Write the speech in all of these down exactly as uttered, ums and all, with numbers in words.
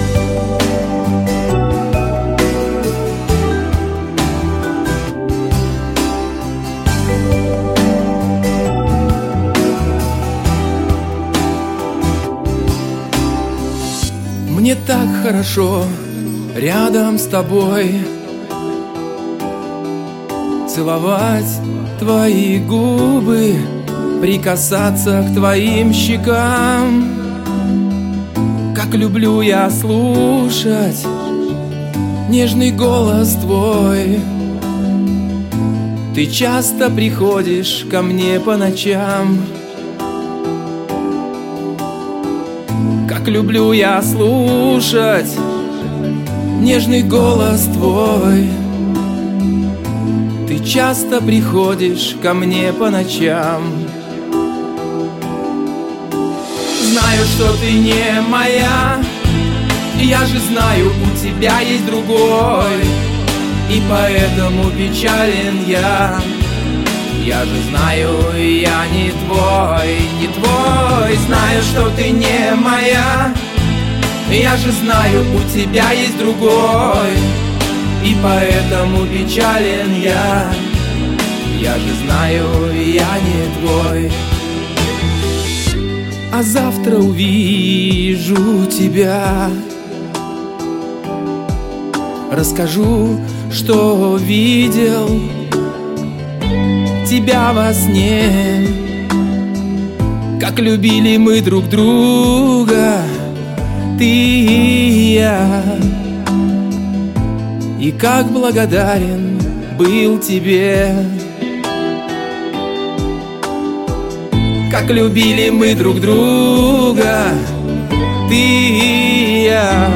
Мне так хорошо рядом с тобой, целовать твои губы, прикасаться к твоим щекам. Как люблю я слушать нежный голос твой. Ты часто приходишь ко мне по ночам. Как люблю я слушать нежный голос твой. Ты часто приходишь ко мне по ночам. Знаю, что ты не моя, я же знаю, у тебя есть другой, и поэтому печален я. Я же знаю, я не твой, не твой. Знаю, что ты не моя, я же знаю, у тебя есть другой, и поэтому печален я. Я же знаю, я не твой. А завтра увижу тебя, расскажу, что видел тебя во сне. Как любили мы друг друга, ты и я, и как благодарен был тебе. Как любили мы друг друга, ты и я,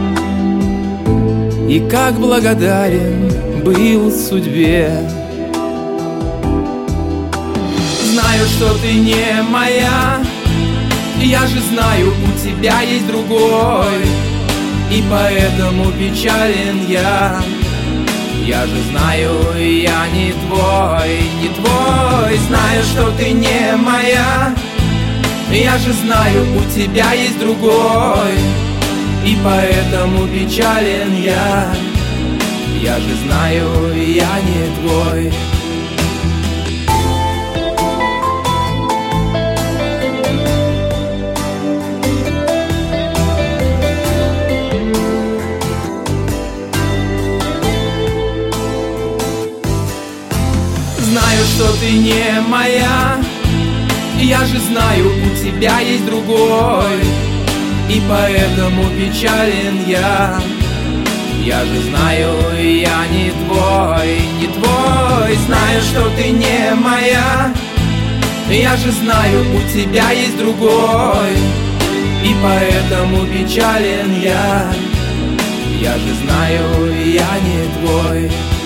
и как благодарен был судьбе. Знаю, что ты не моя, я же знаю, у тебя есть другой, и поэтому печален я. Я же знаю, я не твой, не твой. Знаю, что ты не моя, я же знаю, у тебя есть другой, и поэтому печален я. Я же знаю, я не твой. Знаю, что ты не моя, я же знаю, у тебя есть другой, и поэтому печален я. Я же знаю, я не твой, не твой. Знаю, что ты не моя, я же знаю, у тебя есть другой, и поэтому печален я. Я же знаю, я не твой.